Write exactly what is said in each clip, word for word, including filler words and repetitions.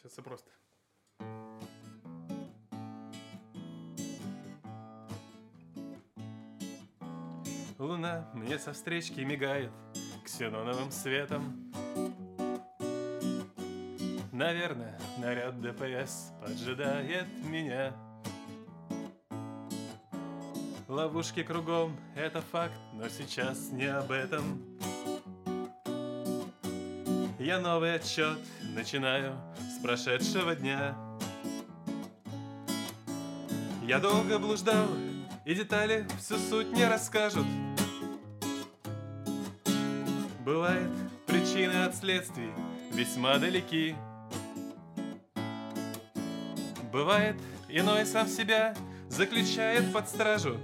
Сейчас все просто. Луна мне со встречки мигает ксеноновым светом. Наверное, наряд ДПС поджидает меня. Ловушки кругом, это факт, но сейчас не об этом. Я новый отчет начинаю с прошедшего дня. Я долго блуждал, и детали всю суть не расскажут. Бывает, причины от следствий весьма далеки. Бывает, иной сам себя заключает под стражу,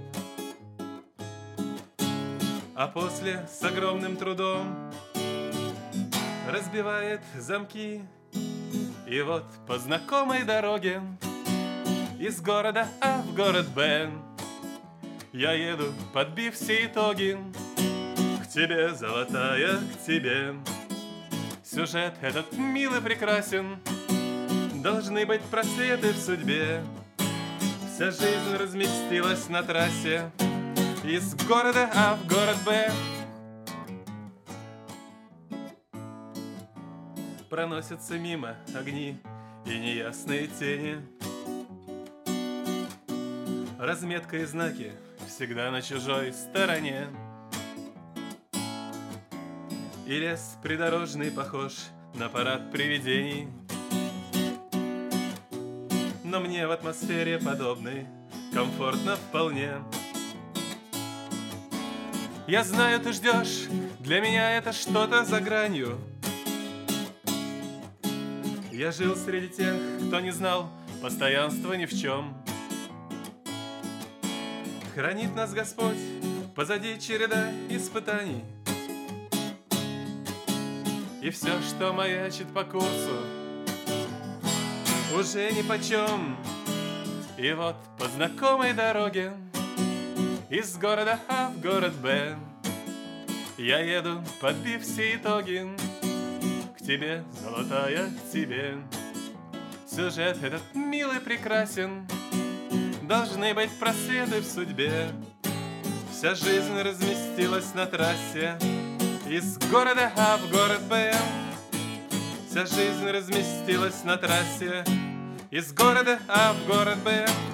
а после с огромным трудом разбивает замки. И вот по знакомой дороге из города А в город Б я еду, подбив все итоги, к тебе, золотая, к тебе. Сюжет этот мил и прекрасен, должны быть просветы в судьбе. Вся жизнь разместилась на трассе из города А в город Б. Проносятся мимо огни и неясные тени. Разметка и знаки всегда на чужой стороне. И лес придорожный похож на парад привидений. Но мне в атмосфере подобной комфортно вполне. Я знаю, ты ждешь, для меня это что-то за гранью. Я жил среди тех, кто не знал постоянства ни в чем. Хранит нас Господь, позади череда испытаний. И все, что маячит по курсу, уже нипочем. И вот по знакомой дороге из города А в город Б я еду, подбив все итоги, к тебе, золотая, к тебе. Сюжет этот милый прекрасен, должны быть просветы в судьбе. Вся жизнь разместилась на трассе из города А в город Б. Вся жизнь разместилась на трассе из города А в город Б.